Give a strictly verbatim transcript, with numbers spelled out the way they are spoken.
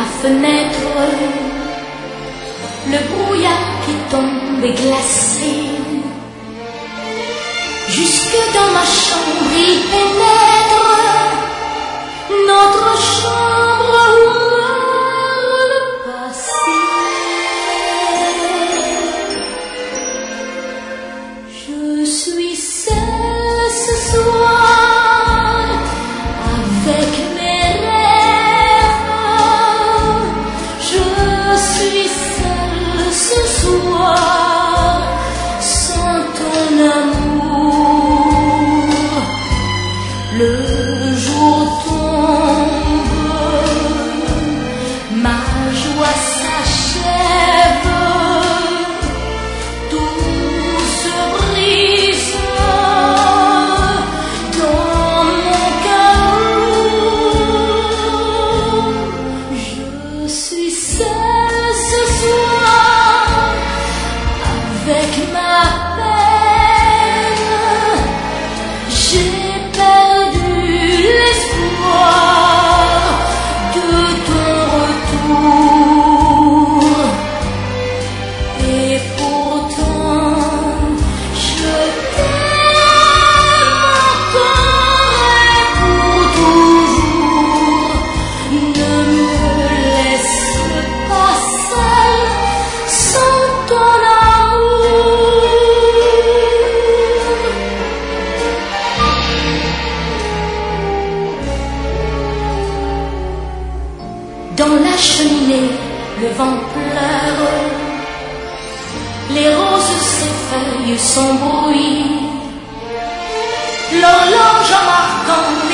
ma fenêtre, le brouillard qui tombe est glacé. Jusque dans ma chambre il pénètre, notre chambre meurt le passé. Je suis seule ce soir avec mes rêves. Je suis seule ce soir sans ton amour. Le jour tombe, ma joie s'achève, tout se brise dans mon cœur. Je suis seule ce soir avec ma peine. J'ai perdu l'espoir de ton retour. Et pourtant, je t'aime encore et pour toujours. Ne me laisse pas seule sans ton amour. Dans la cheminée, le vent pleure, les roses s'effeuillent sans bruit, l'horloge en marquant